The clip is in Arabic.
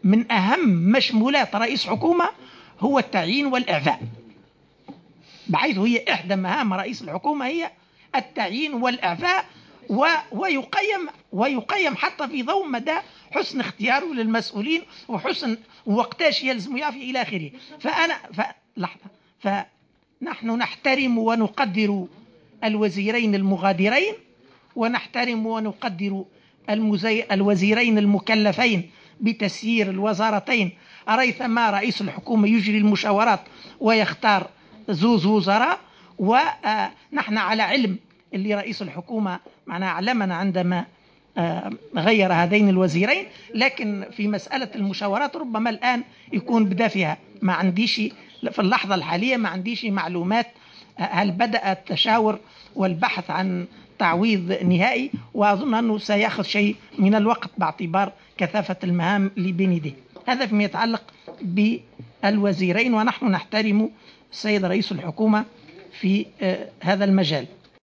من أهم مشمولات رئيس حكومة هو التعيين والإعفاء، بحيث هي إحدى مهام رئيس الحكومة هي التعيين والإعفاء، ويقيم حتى في ضوء مدى حسن اختياره للمسؤولين وحسن وقتاش يلزم يعفي إلى آخره. فنحن نحترم ونقدر الوزيرين المغادرين، ونحترم ونقدر الوزيرين المكلفين بتسيير الوزارتين، ريثما رئيس الحكومة يجري المشاورات ويختار زوز وزراء. ونحن على علم اللي رئيس الحكومة معنا علمنا عندما غير هذين الوزيرين، لكن في مسألة المشاورات ربما الآن يكون بدا فيها. ما عنديش في اللحظة الحالية ما عنديش معلومات هل بدأ التشاور والبحث عن تعويض نهائي، وأظن أنه سيأخذ شيء من الوقت باعتبار كثافة المهام اللي بين يديه. هذا فيما يتعلق بالوزيرين، ونحن نحترم السيد رئيس الحكومة في هذا المجال.